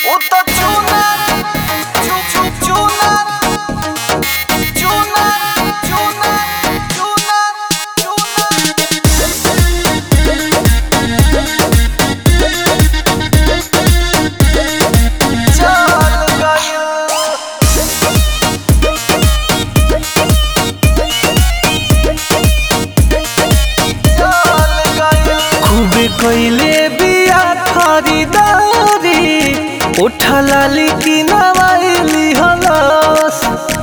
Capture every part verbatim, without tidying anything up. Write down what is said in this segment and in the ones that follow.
Uta Junan, Ju Ju Junan, Junan, Junan, Junan, Junan. चल गया खूबे कइले बिया खरीदारी उठा लाली की नवाइली हलस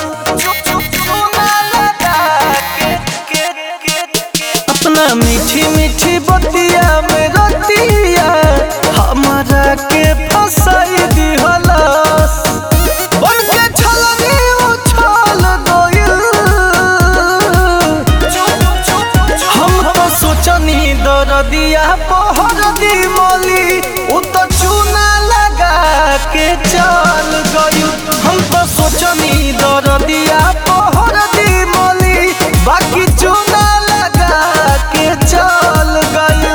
अपना मीठी मीठी बतिया में रतिया हमारा के फसाई दी हलस बन के छलनी उछल गइल हम तो सोचनी दरदिया पहर दी मोली उ तो चूना लगा के चल गयु हम तो सोचनी दरदिया पहर दी मोली बाकी चूना लगा के चल गयु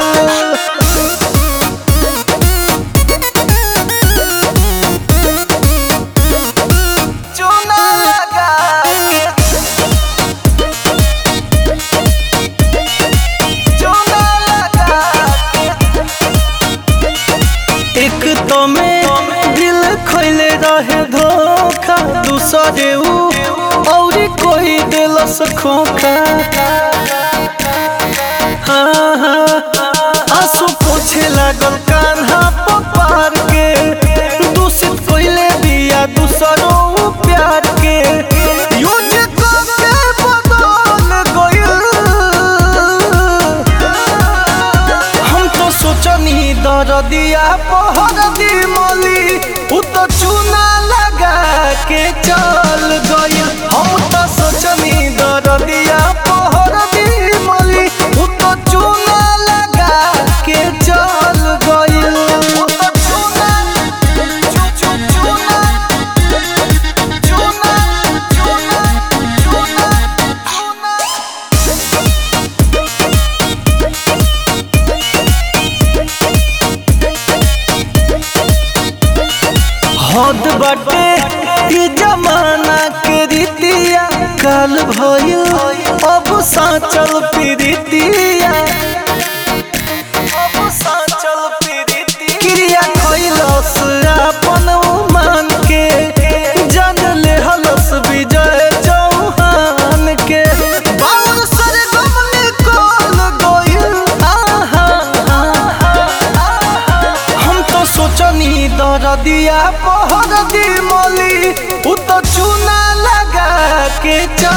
चूना लगा के चूना लगा के एक तो में दिल खोले रहे धोखा दूसरे ऊ और कोई दिलस खोखा हाँ हाँ आंसू पोछे लागल कान्हा पपार के दूषित कोइले दिया दूसरों प्यार के यूज करके बदल गइल हम तो सोचनी दरदिया पहर दी मोली उ तो चूना लगा के चल गइल हम तो सोचनी दरदिया पहर दी मोली उ तो चूना लगा के चल गइल उ तो चूना चू चू चूना चूना चूना चूना हद बाटे ई जमाना के रीतिया काल भइल अब साचल प्रीतिया अब साचल प्रीतिया क्रिया खइलस अपन मान के जान ले हलस विजय चौहान के बाउल सरगम निकल गइल आहा हम तो सोचनी दरदिया पहर दी मोली उ तो चूना लगा के चल